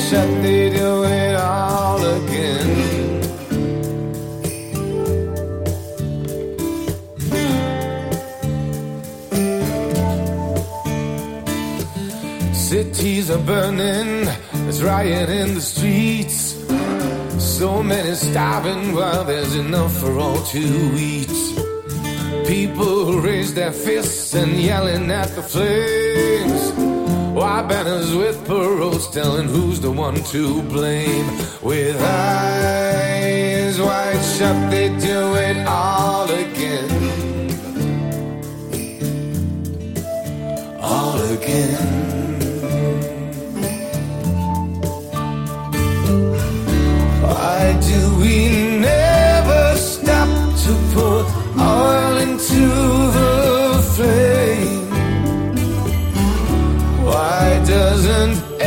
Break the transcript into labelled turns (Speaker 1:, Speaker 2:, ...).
Speaker 1: shut, they do it all again. Cities are burning, there's riot in the streets. So many starving while there's enough for all to eat. People raise their fists and yelling at the flames, while banners with paroles telling who's the one to blame. With eyes wide shut, they do it all again. All again. Why do we never stop to put oil into the flame? Why doesn't